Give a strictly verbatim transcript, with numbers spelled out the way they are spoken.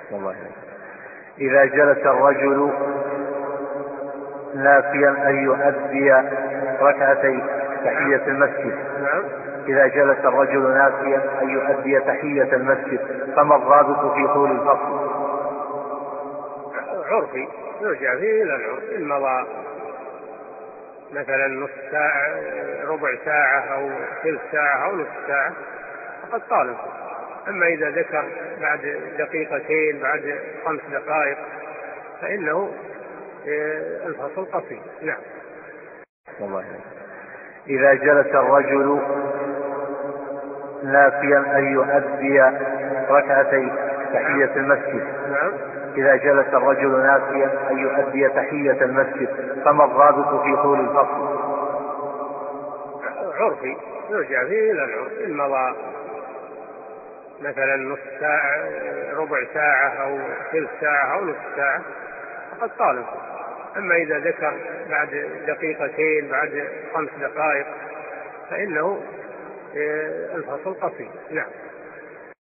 والله. إذا جلس الرجل ناسيا أن يؤدي ركعتي تحية المسجد. نعم. إذا جلس الرجل ناسيا أن يؤدي تحية المسجد فما الضابط في طول الفصل؟ عرفي يرجع فيه إلى العرف، إن مضى مثلا نص ساعة، ربع ساعة أو ثلث ساعة أو نصف ساعة فقد طال. أما إذا ذكر بعد دقيقتين بعد خمس دقائق فإنه الفصل قصير. نعم. والله. إذا جلس الرجل ناسيا أن يؤدي ركعتي تحية المسجد. نعم. إذا جلس الرجل ناسيا أن يؤدي تحية المسجد فما الضابط في طول الفصل؟ عرفي يرجع فيه إلى العرف، إن مضى مثلا نصف ساعة، ربع ساعة أو ثلث ساعة أو نصف ساعة فقد طال. أما إذا ذكر بعد دقيقتين بعد خمس دقائق فإنه الفصل قصير. نعم.